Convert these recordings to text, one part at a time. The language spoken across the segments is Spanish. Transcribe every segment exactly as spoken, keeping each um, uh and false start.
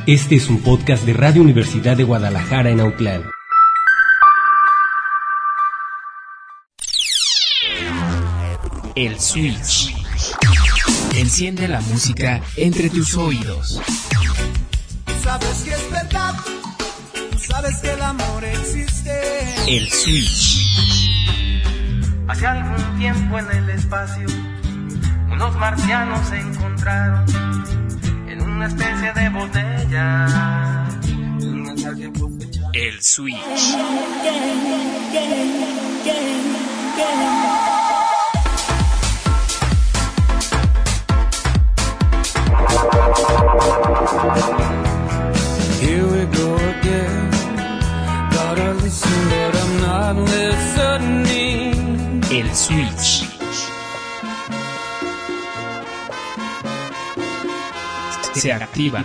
Este es un podcast de Radio Universidad de Guadalajara en Autlán. El Switch. Enciende la música entre tus oídos. Sabes que es verdad, sabes que el amor existe. El Switch. Hace algún tiempo en el espacio, unos marcianos se encontraron en una especie de botella. El Switch. Here we go again. Gotta listen, but I'm not listening. El Switch. Se activa.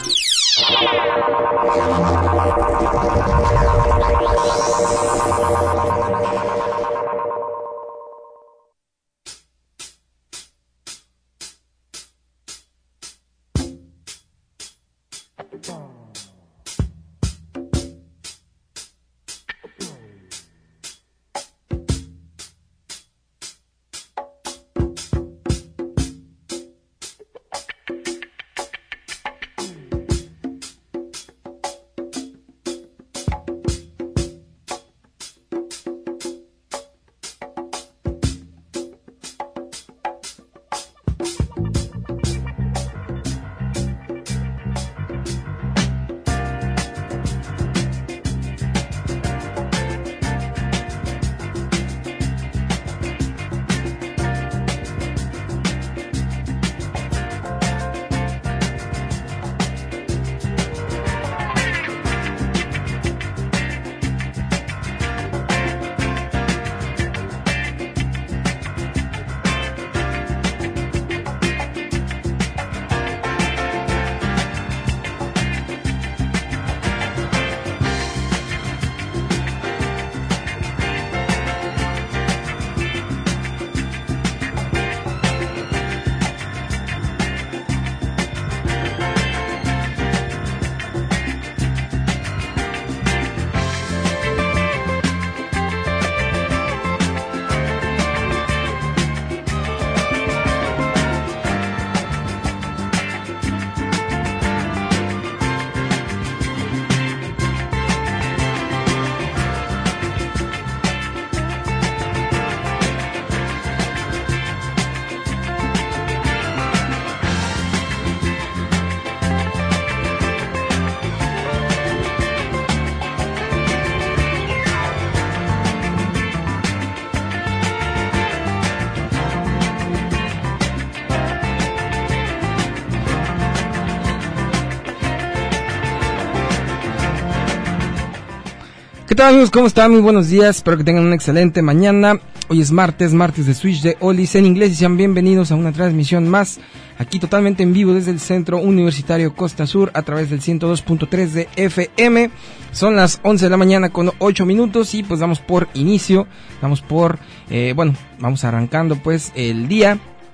¿Qué tal, amigos? ¿Cómo están? Muy buenos días, espero que tengan una excelente mañana. Hoy es martes, martes de Switch de Oldies en inglés y sean bienvenidos a una transmisión más, aquí totalmente en vivo desde el Centro Universitario Costa Sur a través del ciento dos punto tres de F M. Son las once de la mañana con ocho minutos y pues damos por inicio, damos por, eh, bueno, vamos arrancando pues el día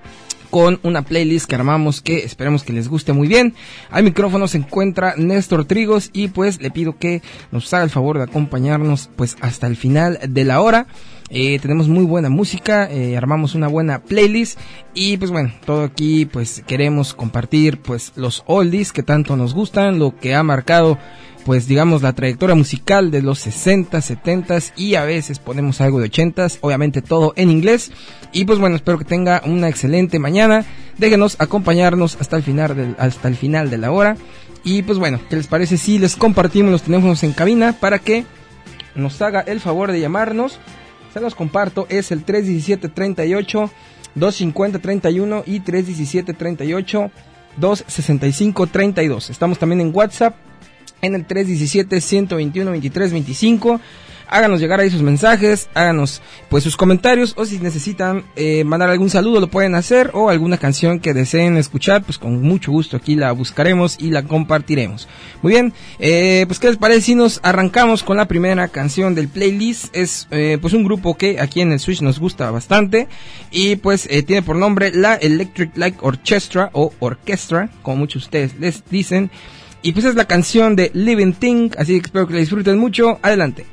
con una playlist que armamos que esperemos que les guste muy bien. Al micrófono se encuentra Néstor Trigos y pues le pido que nos haga el favor de acompañarnos pues hasta el final de la hora. Eh, tenemos muy buena música, eh, armamos una buena playlist y pues bueno, todo aquí pues queremos compartir pues los oldies que tanto nos gustan, lo que ha marcado pues digamos la trayectoria musical de los sesenta, setenta y a veces ponemos algo de ochenta, obviamente todo en inglés. Y pues bueno, espero que tenga una excelente mañana. Déjenos acompañarnos hasta el final del, hasta el final de la hora. Y pues bueno, ¿qué les parece si les compartimos los teléfonos en cabina para que nos haga el favor de llamarnos? Se los comparto, es el tres diecisiete, treinta y ocho, doscientos cincuenta, treinta y uno y tres diecisiete, treinta y ocho, doscientos sesenta y cinco, treinta y dos. Estamos también en WhatsApp en el tres diecisiete, ciento veintiuno, veintitrés, veinticinco. Háganos llegar ahí sus mensajes, háganos pues sus comentarios, o si necesitan eh, mandar algún saludo lo pueden hacer, o alguna canción que deseen escuchar, pues con mucho gusto aquí la buscaremos y la compartiremos. Muy bien, eh, pues qué les parece si nos arrancamos con la primera canción del playlist. Es eh, pues un grupo que aquí en el Switch nos gusta bastante y pues eh, tiene por nombre la Electric Light Orchestra o Orchestra, como muchos de ustedes les dicen. Y pues es la canción de Living Thing, así que espero que la disfruten mucho. Adelante.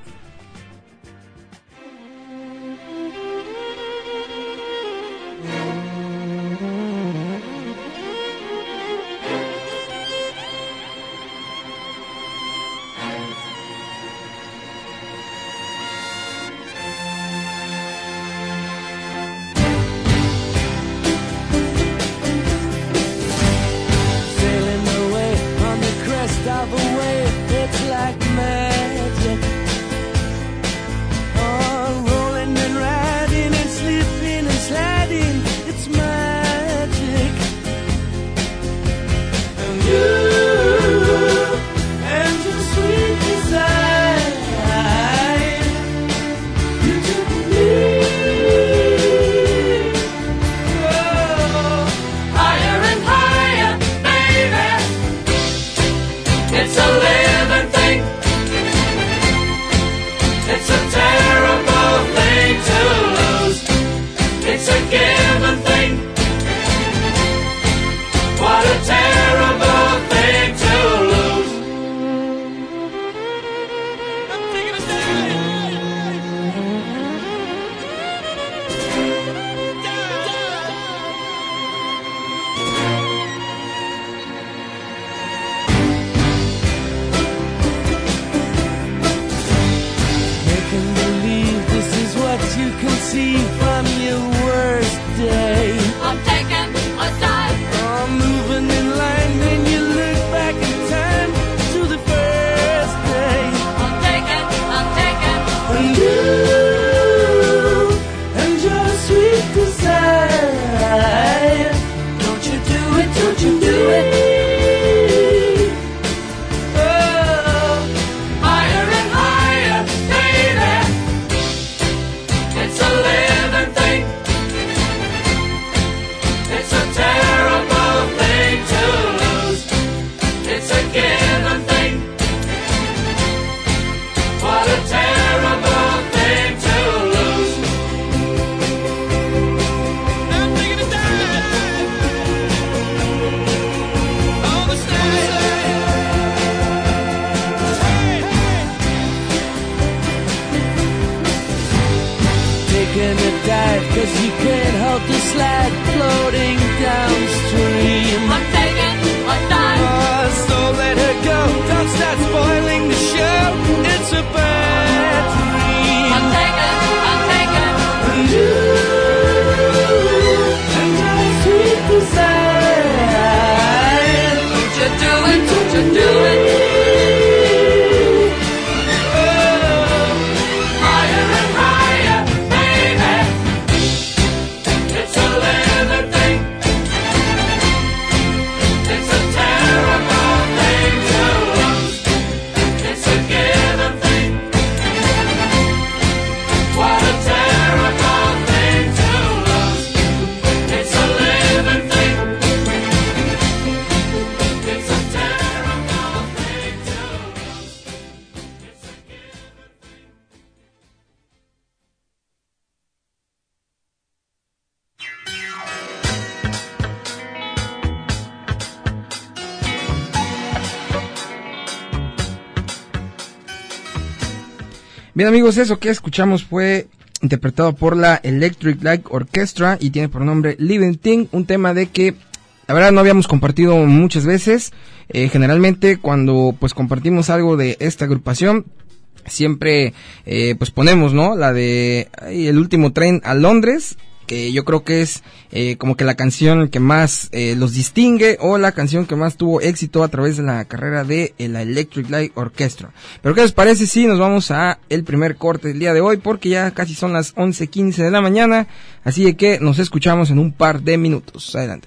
Bien amigos, eso que escuchamos fue interpretado por la Electric Light Orchestra y tiene por nombre Living Thing, un tema de que la verdad no habíamos compartido muchas veces. Eh, generalmente cuando pues compartimos algo de esta agrupación siempre eh, pues ponemos, ¿no? La de ay, El último tren a Londres, que yo creo que es eh, como que la canción que más eh, los distingue o la canción que más tuvo éxito a través de la carrera de eh, la Electric Light Orchestra. Pero ¿qué les parece si nos vamos a el primer corte del día de hoy? Porque ya casi son las once quince de la mañana, así de que nos escuchamos en un par de minutos. Adelante.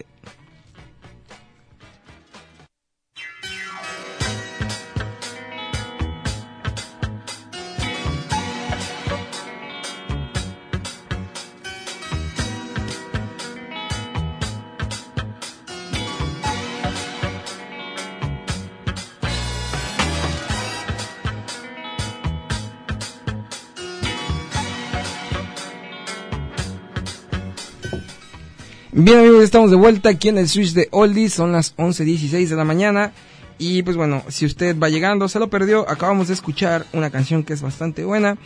Bien amigos, estamos de vuelta aquí en el Switch de Oldies, son las once dieciséis de la mañana Y pues bueno, si usted va llegando, se lo perdió, acabamos de escuchar una canción que es bastante buena.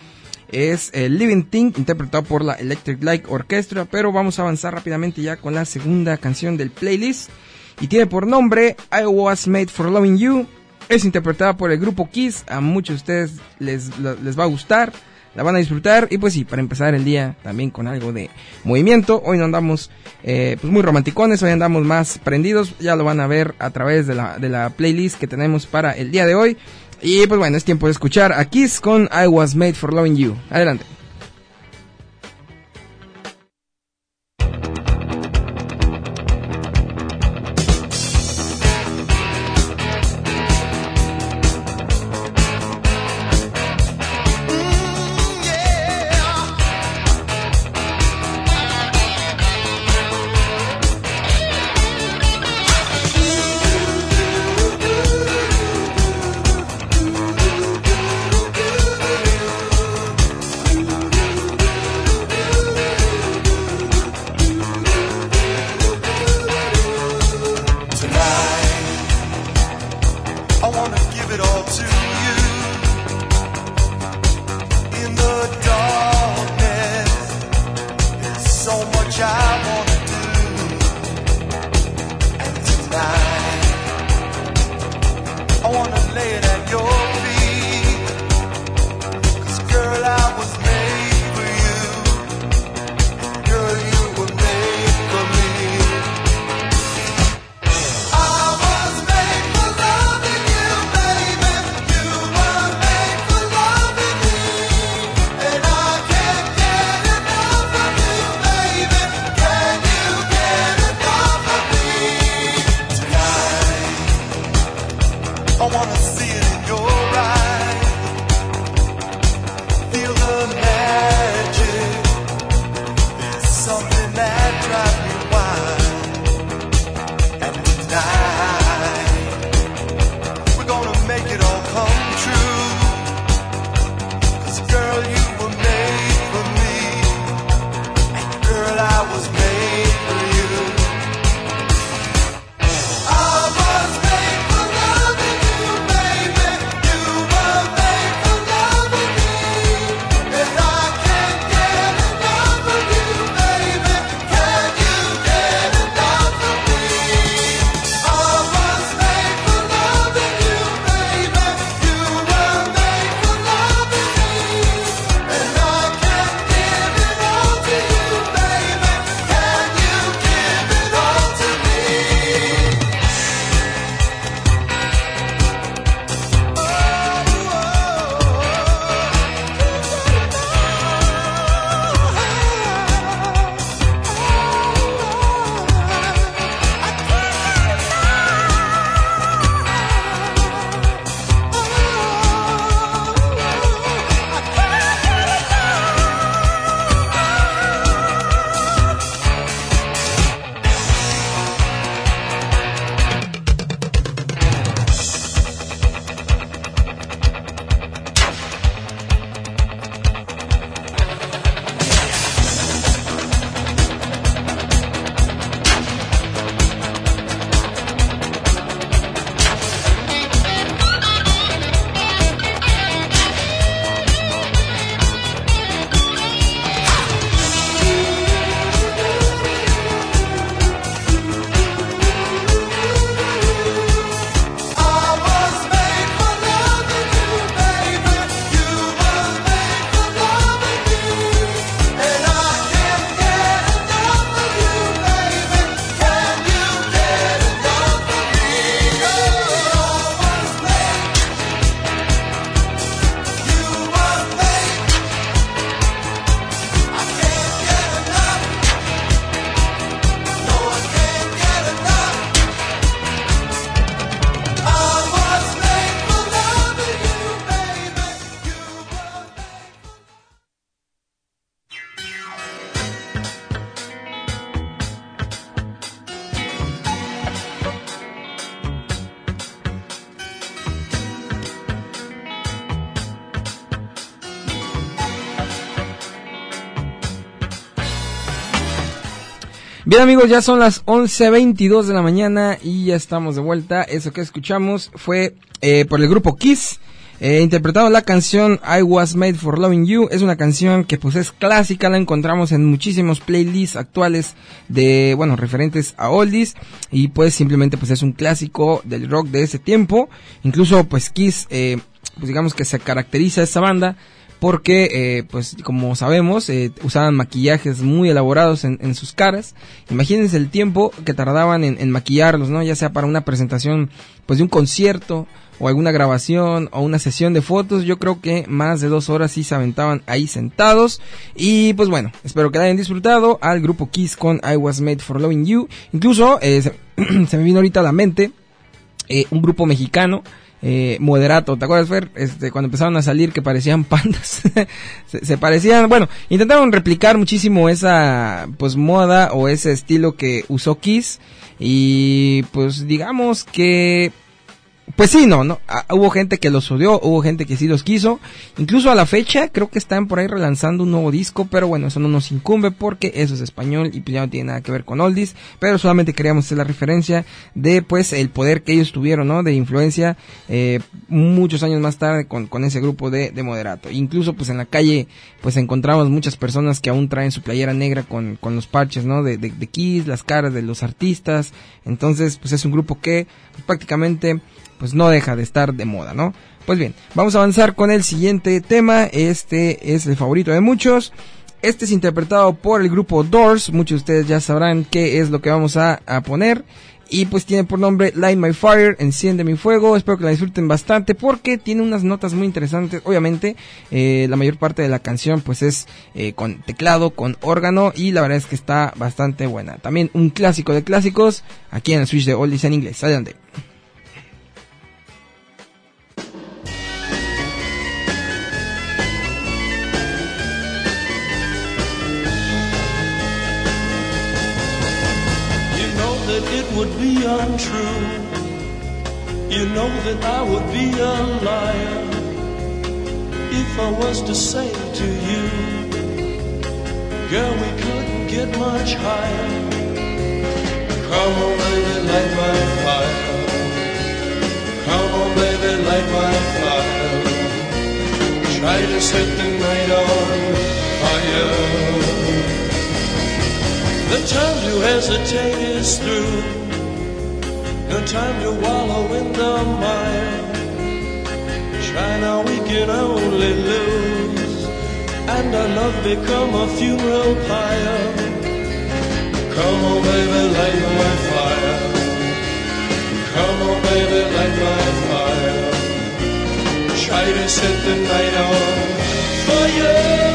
Es el Living Thing, interpretado por la Electric Light Orchestra. Pero vamos a avanzar rápidamente ya con la segunda canción del playlist. Y tiene por nombre I Was Made for Loving You. Es interpretada por el grupo Kiss. A muchos de ustedes les, les va a gustar, la van a disfrutar. Y pues sí, para empezar el día también con algo de movimiento. Hoy no andamos eh, pues muy romanticones, hoy andamos más prendidos. Ya lo van a ver a través de la, de la playlist que tenemos para el día de hoy. Y pues bueno, es tiempo de escuchar a Kiss con I Was Made for Loving You. Adelante. Baby Bien amigos, ya son las once veintidós de la mañana y ya estamos de vuelta. Eso que escuchamos fue eh, por el grupo Kiss, eh, interpretando la canción I Was Made for Loving You. Es una canción que pues es clásica, la encontramos en muchísimos playlists actuales de, bueno, referentes a oldies, y pues simplemente pues es un clásico del rock de ese tiempo. Incluso pues Kiss, eh, pues digamos que se caracteriza esa banda porque, eh, pues como sabemos, eh, usaban maquillajes muy elaborados en, en sus caras. Imagínense el tiempo que tardaban en, en maquillarlos, ¿no? Ya sea para una presentación, pues de un concierto, o alguna grabación, o una sesión de fotos. Yo creo que más de dos horas sí se aventaban ahí sentados. Y pues bueno, espero que la hayan disfrutado al grupo Kiss con I Was Made for Loving You. Incluso, eh, se, se me vino ahorita a la mente, eh, un grupo mexicano, Eh, Moderato, ¿te acuerdas, Fer? Este, cuando empezaron a salir que parecían pandas. se, se parecían, bueno, intentaron replicar muchísimo esa, pues, moda o ese estilo que usó Kiss. Y, pues, digamos que, pues sí, no, no, ah, hubo gente que los odió, hubo gente que sí los quiso. Incluso a la fecha, creo que están por ahí relanzando un nuevo disco, pero bueno, eso no nos incumbe porque eso es español y pues ya no tiene nada que ver con oldies. Pero solamente queríamos hacer la referencia de, pues, el poder que ellos tuvieron, ¿no? De influencia, eh, muchos años más tarde con, con ese grupo de, de Moderato. Incluso, pues, en la calle, pues, encontramos muchas personas que aún traen su playera negra con, con los parches, ¿no? De, de, de Kiss, las caras de los artistas. Entonces, pues, es un grupo que pues, prácticamente, pues no deja de estar de moda, ¿no? Pues bien, vamos a avanzar con el siguiente tema. Este es el favorito de muchos. Este es interpretado por el grupo Doors. Muchos de ustedes ya sabrán qué es lo que vamos a, a poner. Y pues tiene por nombre Light My Fire, Enciende Mi Fuego. Espero que la disfruten bastante porque tiene unas notas muy interesantes. Obviamente, eh, la mayor parte de la canción pues es eh, con teclado, con órgano, y la verdad es que está bastante buena. También un clásico de clásicos aquí en el Switch de Oldies en inglés. Adelante. It would be untrue. You know that I would be a liar if I was to say to you, girl, we couldn't get much higher. Come on, baby, light my fire. Come on, baby, light my fire. Try to set the night on fire. The time to hesitate is through. No time to wallow in the mire. Try now, we can only lose, and our love become a funeral pyre. Come on, baby, light my fire. Come on, baby, light my fire. Try to set the night on fire.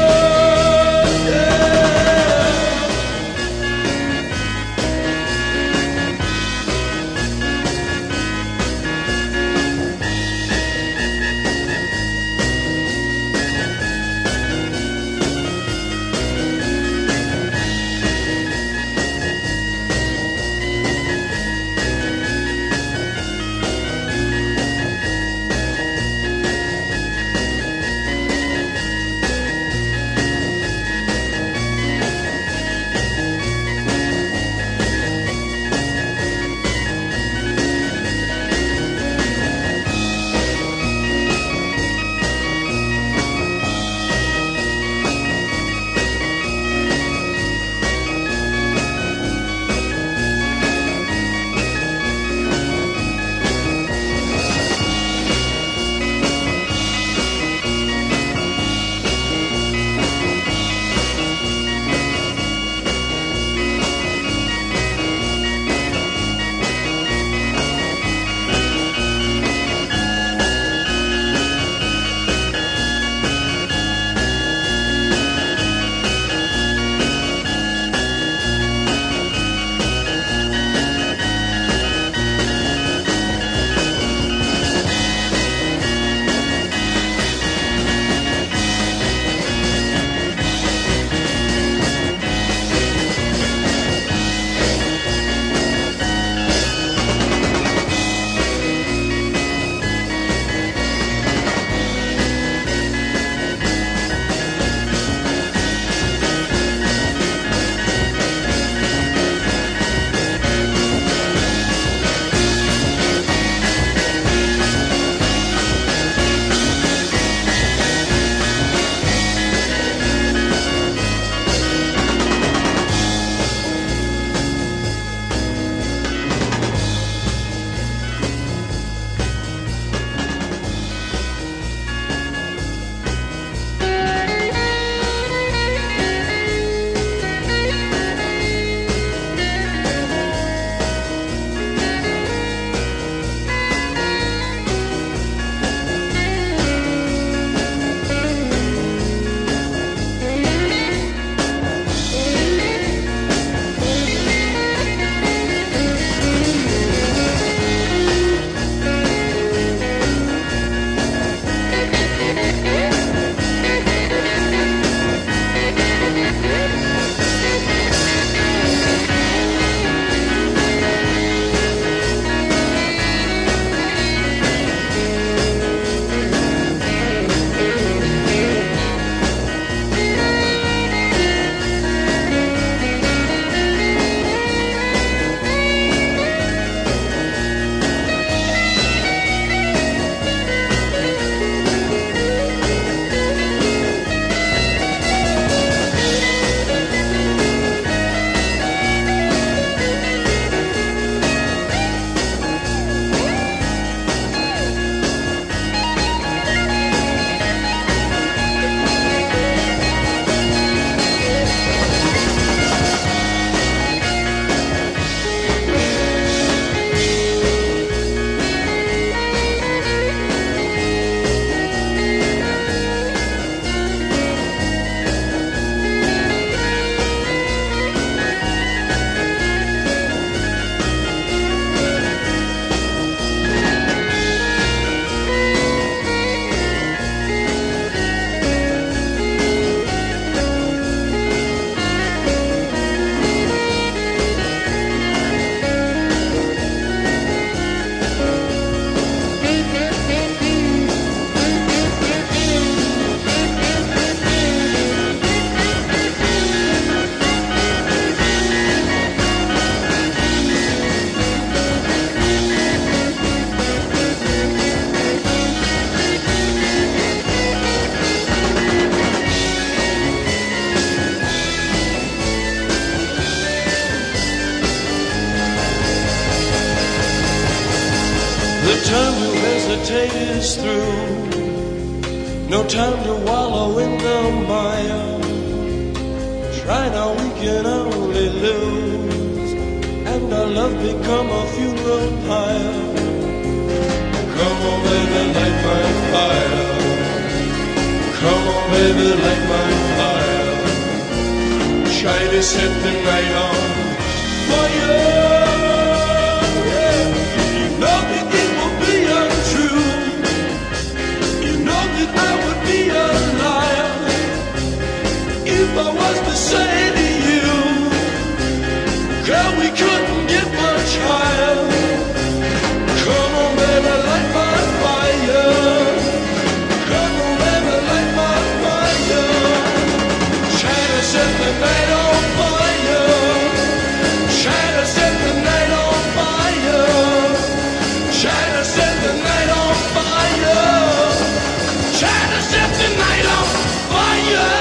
time to hesitate is through. No time to wallow in the mire. Try now, we can only lose, and our love become a funeral pyre. Come on, baby, light my fire. Come on, baby, light my fire. Try to set the night on fire. Yeah. You know that it will be untrue. You know that I would be a liar if I was to say to you, girl, we couldn't get much higher. Come on, baby, light my fire. Come on, baby, light my fire. Try to set the night on fire. Try to set the night on fire. Try to set the night on fire. Try to set the night on fire.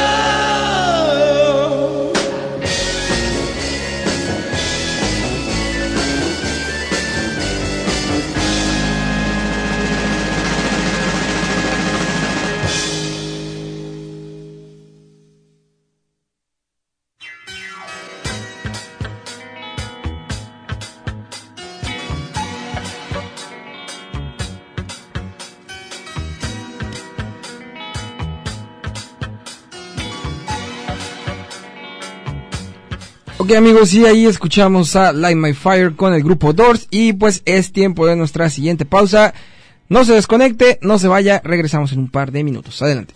Ok amigos, y ahí escuchamos a Light My Fire con el grupo Doors y pues es tiempo de nuestra siguiente pausa. No se desconecte, no se vaya, regresamos en un par de minutos. Adelante.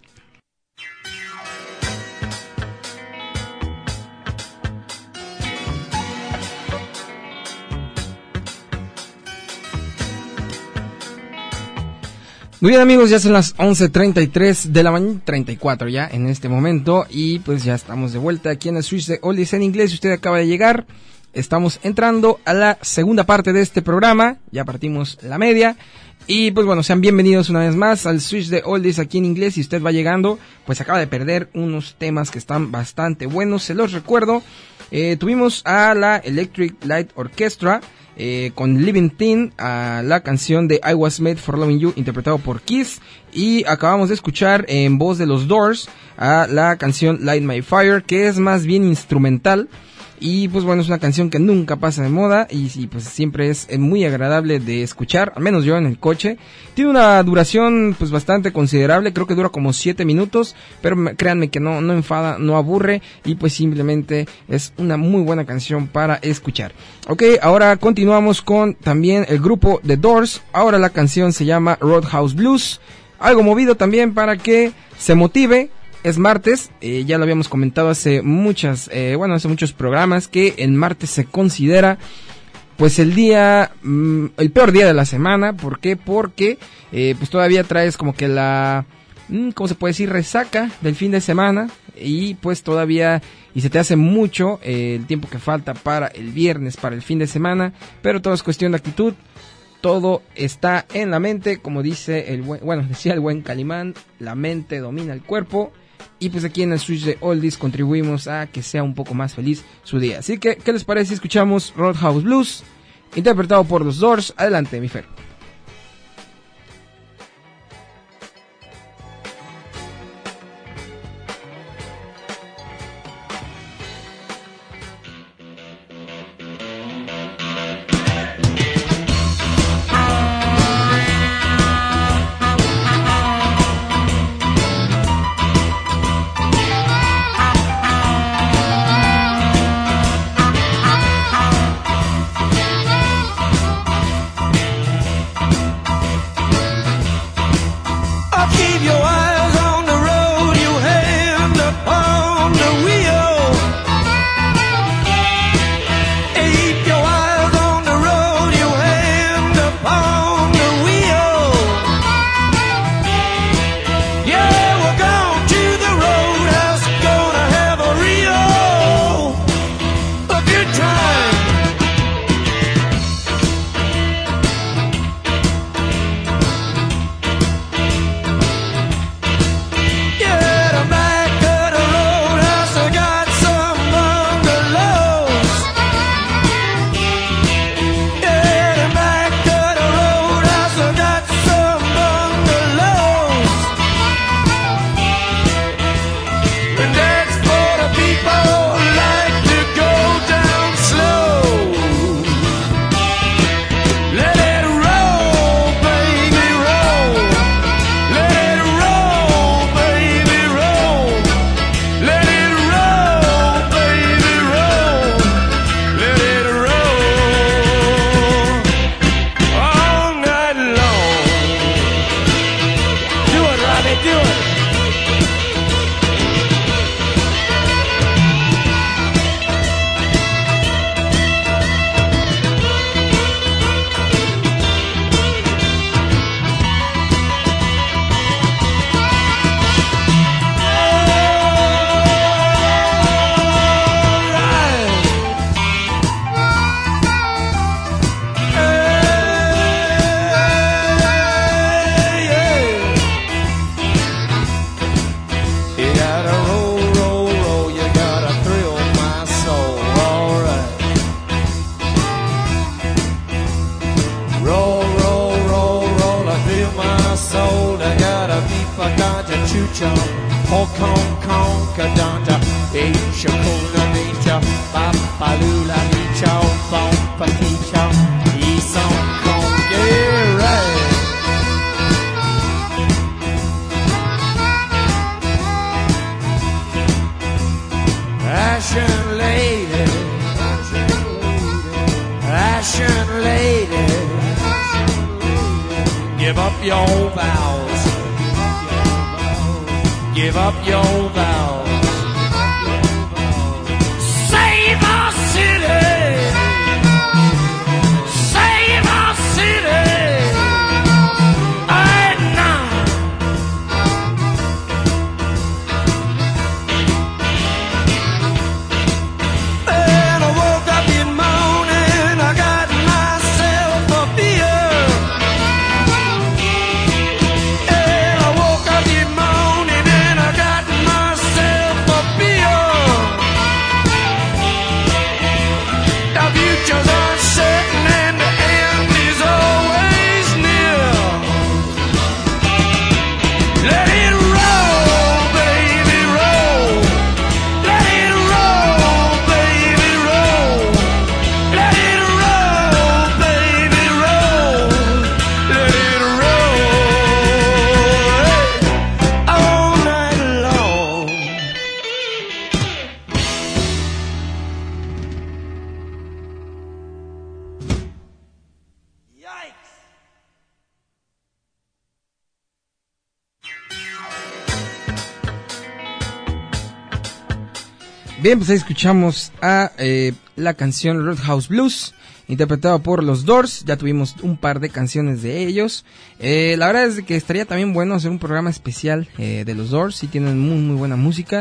Muy bien amigos, ya son las once treinta y tres de la mañana, treinta y cuatro ya en este momento, y pues ya estamos de vuelta aquí en el Switch de Oldies en Inglés. Si usted acaba de llegar, estamos entrando a la segunda parte de este programa, ya partimos la media, y pues bueno, sean bienvenidos una vez más al Switch de Oldies aquí en Inglés. Si usted va llegando, pues acaba de perder unos temas que están bastante buenos, se los recuerdo. Eh, tuvimos a la Electric Light Orchestra, Eh, con Living Thing, a la canción de I Was Made for Loving You, interpretado por Kiss, y acabamos de escuchar en voz de los Doors a la canción Light My Fire, que es más bien instrumental, y pues bueno, es una canción que nunca pasa de moda, y, y pues siempre es muy agradable de escuchar, al menos yo en el coche. Tiene una duración pues bastante considerable, creo que dura como siete minutos, pero créanme que no, no enfada, no aburre, y pues simplemente es una muy buena canción para escuchar. Ok, ahora continuamos con también el grupo The Doors. Ahora la canción se llama Roadhouse Blues, algo movido también para que se motive. Es martes, eh, ya lo habíamos comentado hace muchas, eh, bueno, hace muchos programas, que el martes se considera pues el día, mmm, el peor día de la semana. ¿Por qué? Porque eh, pues todavía traes como que la, mmm, ¿cómo se puede decir? Resaca del fin de semana, y pues todavía, y se te hace mucho eh, el tiempo que falta para el viernes, para el fin de semana, pero todo es cuestión de actitud. Todo está en la mente, como dice el buen, bueno, decía el buen Calimán, la mente domina el cuerpo. Y pues aquí en el Switch de Oldies contribuimos a que sea un poco más feliz su día. Así que, ¿qué les parece si escuchamos Roadhouse Blues, interpretado por los Doors? Adelante, mi Fer. Beach, Hong Kong, Concordanta, Asia, Kona Beach, Papalula Beach, Bomba Beach, East Hong Kong, yeah, right. Russian lady, Russian lady, give up your vows, give up your vows, save our city, save our city, right now. And I woke up in morning, I got myself a beer. And I woke up in morning and I got myself a beer. The future's uncertain and the end is always near. Let it roll, baby, roll. Let it roll, baby, roll. Let it roll, baby, roll. Let it roll, hey, all night long. Yikes! Bien, pues ahí escuchamos a eh, la canción Roadhouse Blues, interpretada por los Doors. Ya tuvimos un par de canciones de ellos. Eh, la verdad es que estaría también bueno hacer un programa especial eh, de los Doors. Sí tienen muy muy buena música.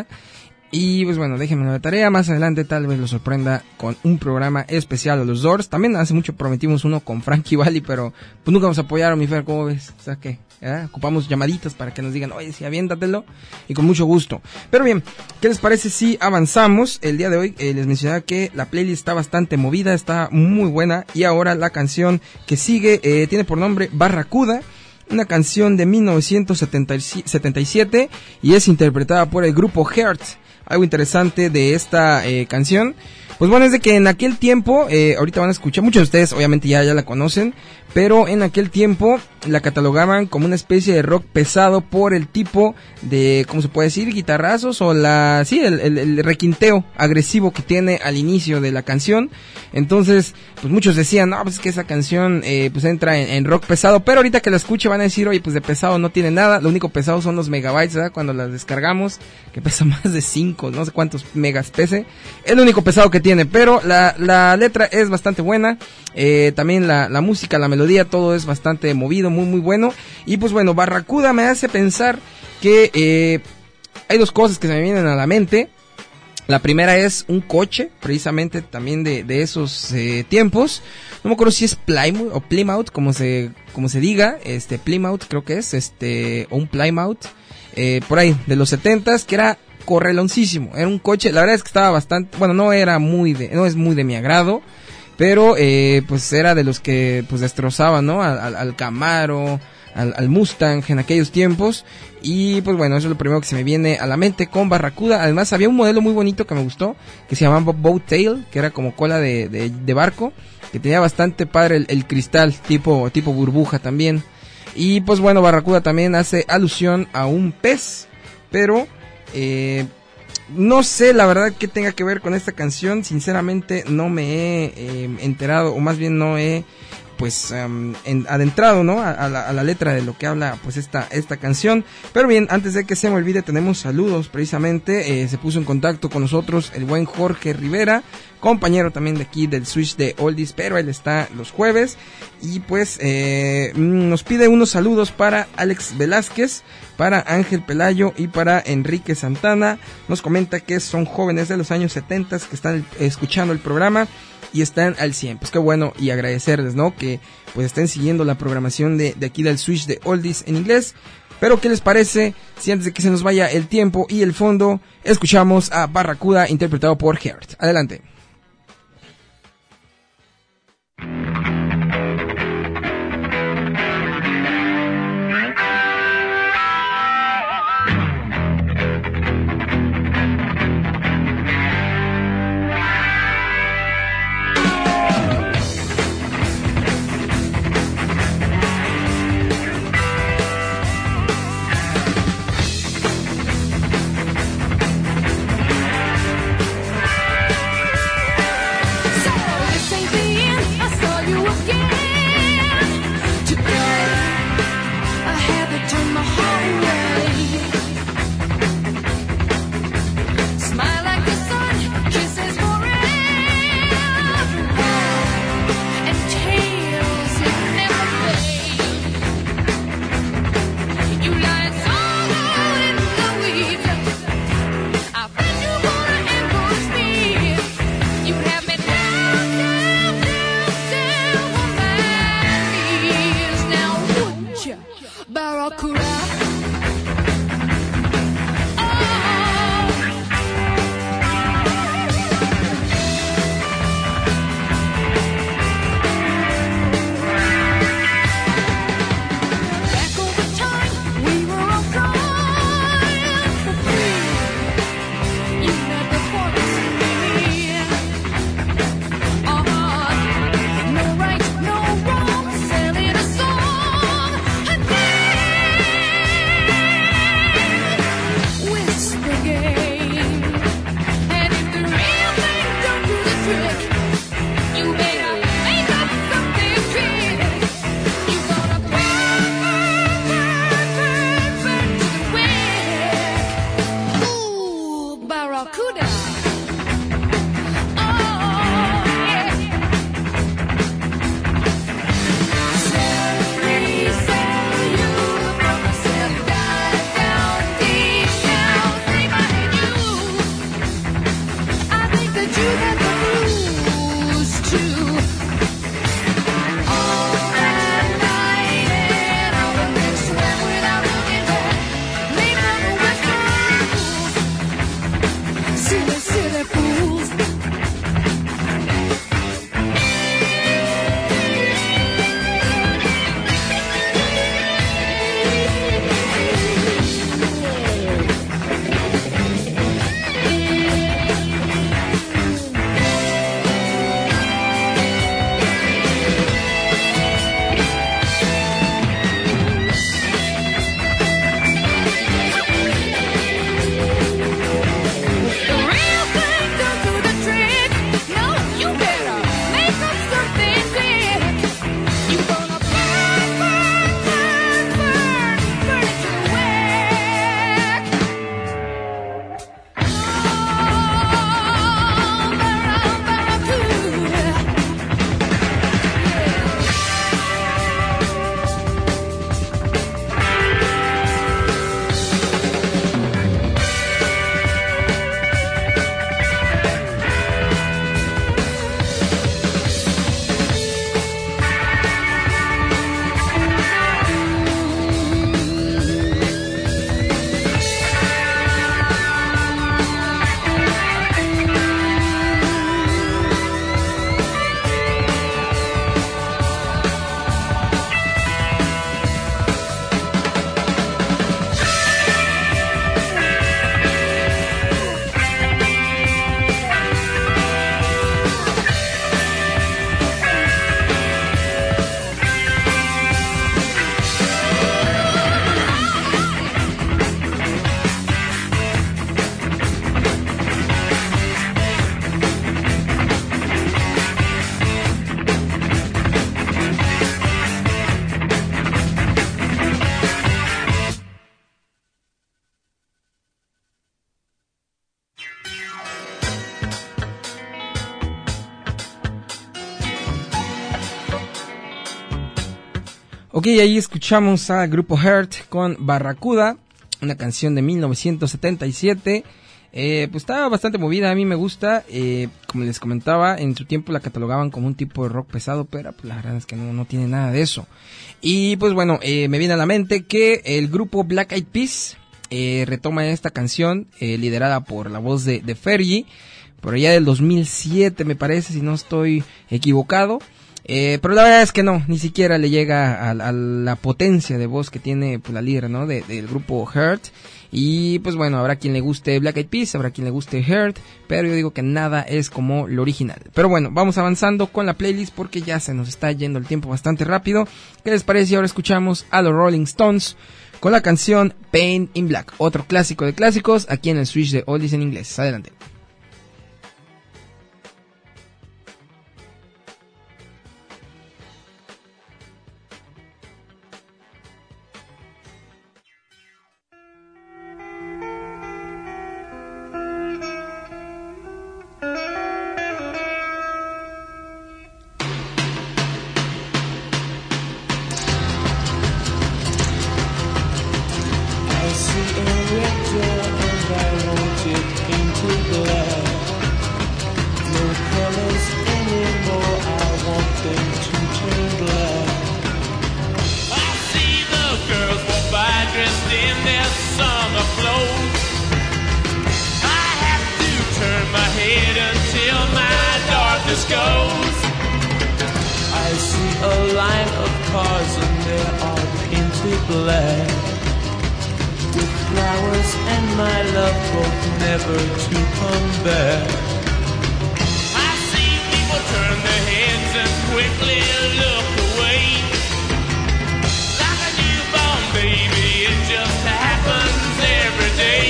Y pues bueno, déjenme la tarea, más adelante tal vez los sorprenda con un programa especial de los Doors. También hace mucho prometimos uno con Frankie Valli, pero pues nunca nos apoyaron, mi Fer, ¿cómo ves? O sea que ¿eh? ocupamos llamaditas para que nos digan, oye, sí, aviéntatelo, y con mucho gusto. Pero bien, ¿qué les parece si avanzamos? El día de hoy eh, les mencionaba que la playlist está bastante movida, está muy buena, y ahora la canción que sigue eh, tiene por nombre Barracuda. Una canción de mil novecientos setenta y siete y es interpretada por el grupo Heart. Algo interesante de esta eh, canción, pues bueno, es de que en aquel tiempo, eh, ahorita van a escuchar, muchos de ustedes obviamente ya, ya la conocen, pero en aquel tiempo la catalogaban como una especie de rock pesado por el tipo de, ¿cómo se puede decir? Guitarrazos o la, sí, el, el, el requinteo agresivo que tiene al inicio de la canción. Entonces, pues muchos decían, no, pues es que esa canción eh, pues entra en, en rock pesado, pero ahorita que la escuche van a decir, oye, pues de pesado no tiene nada, lo único pesado son los megabytes, ¿verdad? Cuando las descargamos, que pesa más de cinco, no sé cuántos megas pese, es lo único pesado que tiene, pero la, la letra es bastante buena, eh, también la, la música, la melodía, todo es bastante movido, muy muy bueno, y pues bueno, Barracuda me hace pensar que eh, hay dos cosas que se me vienen a la mente. La primera es un coche, precisamente también de, de esos eh, tiempos. No me acuerdo si es Plymouth o Plymouth, como se, como se diga, este Plymouth creo que es, este, o un Plymouth, eh, por ahí, de los setentas, que era correloncísimo. Era un coche, la verdad es que estaba bastante, bueno, no era muy de, no es muy de mi agrado, pero eh, pues era de los que pues destrozaban, ¿no? Al, al, al Camaro, al, al Mustang en aquellos tiempos. Y pues bueno, eso es lo primero que se me viene a la mente con Barracuda. Además había un modelo muy bonito que me gustó, que se llamaba Boat Tail, que era como cola de, de, de barco, que tenía bastante padre el, el cristal, tipo, tipo burbuja también. Y pues bueno, Barracuda también hace alusión a un pez, pero eh, no sé la verdad qué tenga que ver con esta canción. Sinceramente no me he eh, enterado, o más bien no he pues um, en, adentrado, ¿no? A, a, la, a la letra de lo que habla pues esta esta canción. Pero bien, antes de que se me olvide, tenemos saludos precisamente. Eh, se puso en contacto con nosotros el buen Jorge Rivera, compañero también de aquí del Switch de Oldies, pero él está los jueves. Y pues eh, nos pide unos saludos para Alex Velázquez, para Ángel Pelayo y para Enrique Santana. Nos comenta que son jóvenes de los años setenta que están escuchando el programa y están al cien. Pues qué bueno, y agradecerles, ¿no? Que pues estén siguiendo la programación de, de aquí del Switch de Oldies en inglés. Pero ¿qué les parece si antes de que se nos vaya el tiempo y el fondo, escuchamos a Barracuda interpretado por Heart? Adelante. Ok, ahí escuchamos al grupo Heart con Barracuda, una canción de mil novecientos setenta y siete. Eh, pues estaba bastante movida, a mí me gusta. Eh, como les comentaba, en su tiempo la catalogaban como un tipo de rock pesado, pero pues la verdad es que no, no tiene nada de eso. Y pues bueno, eh, me viene a la mente que el grupo Black Eyed Peas eh, retoma esta canción, eh, liderada por la voz de, de Fergie, por allá del dos mil siete me parece, si no estoy equivocado. Eh, pero la verdad es que no, ni siquiera le llega a, a la potencia de voz que tiene pues, la líder, ¿no? De, del grupo Heart. Y pues bueno, habrá quien le guste Black Eyed Peas, habrá quien le guste Heart, pero yo digo que nada es como lo original. Pero bueno, vamos avanzando con la playlist porque ya se nos está yendo el tiempo bastante rápido. ¿Qué les parece? Ahora escuchamos a los Rolling Stones con la canción Paint in Black, otro clásico de clásicos aquí en el Switch de Oldies en inglés. Adelante. Into black. black. With flowers and my love both never to come back. I see people turn their heads and quickly look away. Like a newborn baby, it just happens every day.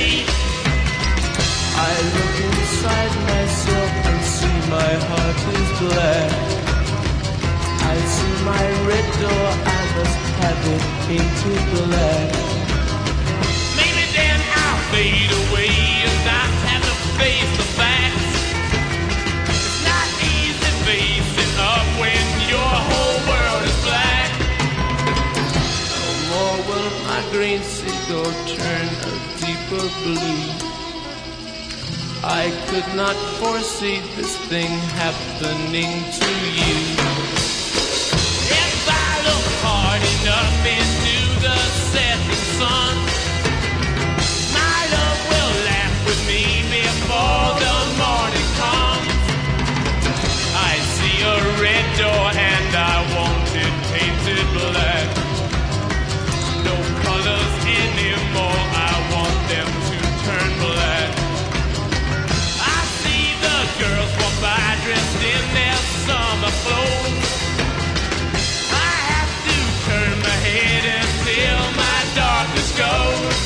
I look inside myself and see my heart is black. I see my red door, I must have it painted black. Maybe then I'll fade away and not have to face the facts. It's not easy facing up when your whole world is black. No more will my green seagull turn a deeper blue. I could not foresee this thing happening to you. If I look hard enough into the setting sun, my love will laugh with me before the morning comes. I see a red door and I want it painted black. No colors anymore, I want them to turn black. I see the girls walk by dressed in their summer clothes. I have to turn my head until my darkness goes.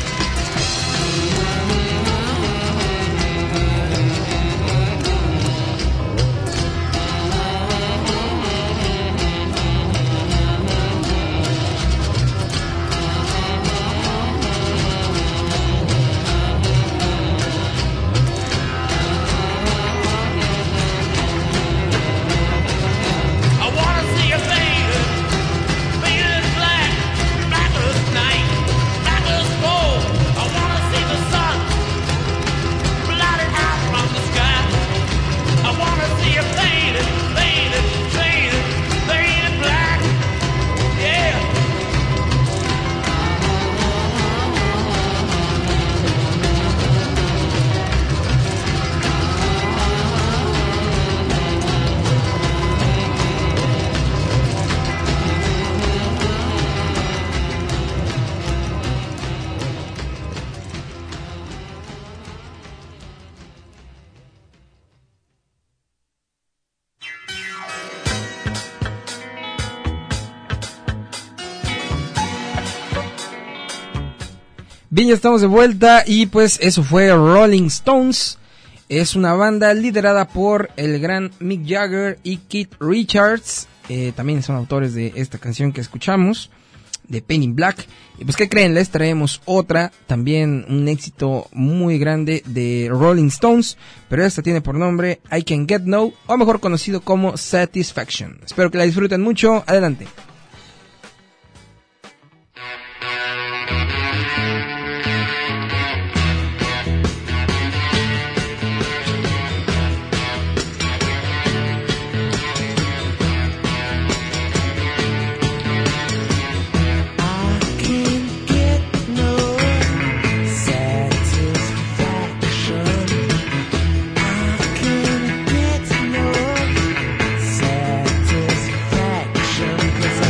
I wanna see a faded, faded black, black as night, black as coal. I wanna see the sun blotted out from the sky. I wanna see a faded, faded, faded, faded black. Yeah. Bien, ya estamos de vuelta y pues eso fue Rolling Stones. Es una banda liderada por el gran Mick Jagger y Keith Richards. Eh, también son autores de esta canción que escuchamos, de Paint in Black. Y pues, ¿qué creen? Les traemos otra, también un éxito muy grande de Rolling Stones, pero esta tiene por nombre I Can Get No, o mejor conocido como Satisfaction. Espero que la disfruten mucho. Adelante. Satisfaction, 'cause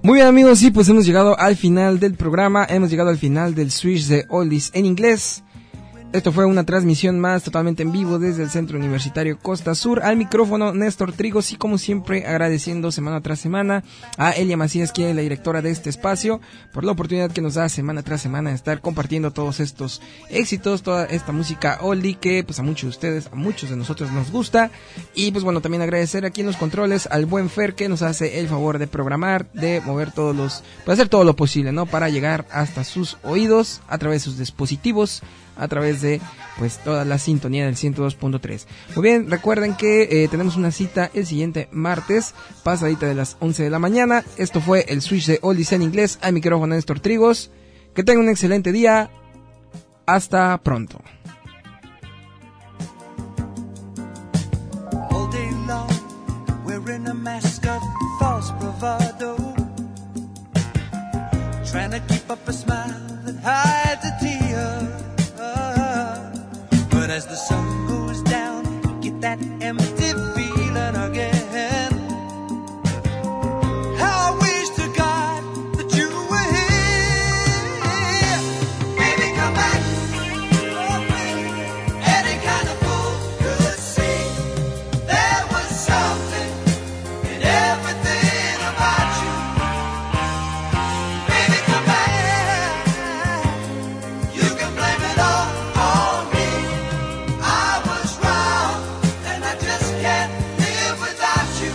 Muy bien, amigos, sí, pues hemos llegado al final del programa, hemos llegado al final del Switch de Oldies en inglés. Esto fue una transmisión más totalmente en vivo desde el Centro Universitario Costa Sur. Al micrófono Néstor Trigos y como siempre agradeciendo semana tras semana a Elia Macías, quien es la directora de este espacio, por la oportunidad que nos da semana tras semana de estar compartiendo todos estos éxitos, toda esta música oldie que pues a muchos de ustedes, a muchos de nosotros nos gusta. Y pues bueno, también agradecer aquí en los controles al buen Fer que nos hace el favor de programar, de mover todos los, pues hacer todo lo posible, ¿no? Para llegar hasta sus oídos a través de sus dispositivos, a través de pues toda la sintonía del ciento dos punto tres. Muy bien, recuerden que eh, tenemos una cita el siguiente martes, pasadita de las once de la mañana. Esto fue el Switch de Oldies en inglés, al micrófono Néstor Trigos. Que tengan un excelente día. Hasta pronto. All day long, wearing a mask of false bravado, trying to keep up a smile that hides a tear. But as the sun goes down, you get that empty feeling again. How I wish to God that you were here. Baby, come back. Any kind of fool could see there was something in everything about you. Baby, come back. You can blame it all on me. I was wrong, and I just can't live without you.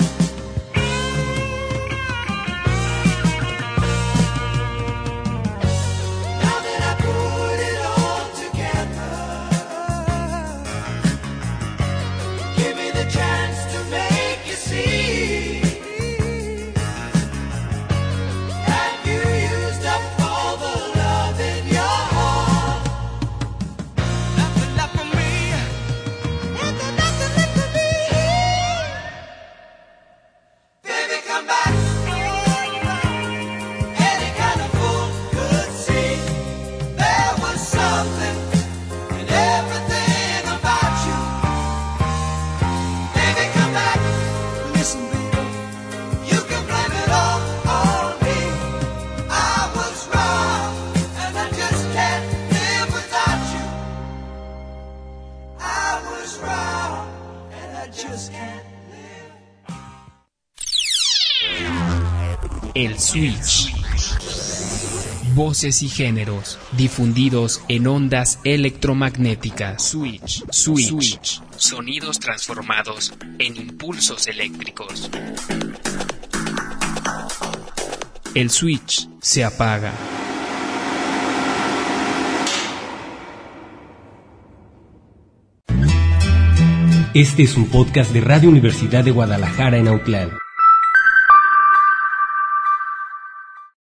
Now that I put it all together, give me the chance to make you see. Have you used up all the love in your heart? Nothing left for me. Nothing, nothing left for me. Baby, come back. Any kind of fool could see there was something in everything about you. Baby, come back. Listen, baby, you can blame it all on me. I was wrong, and I just can't live without you. I was wrong, and I just can't live. El Switch. Voces y géneros difundidos en ondas electromagnéticas. Switch. Switch. Switch. Sonidos transformados en impulsos eléctricos. El switch se apaga. Este es un podcast de Radio Universidad de Guadalajara en Autlán.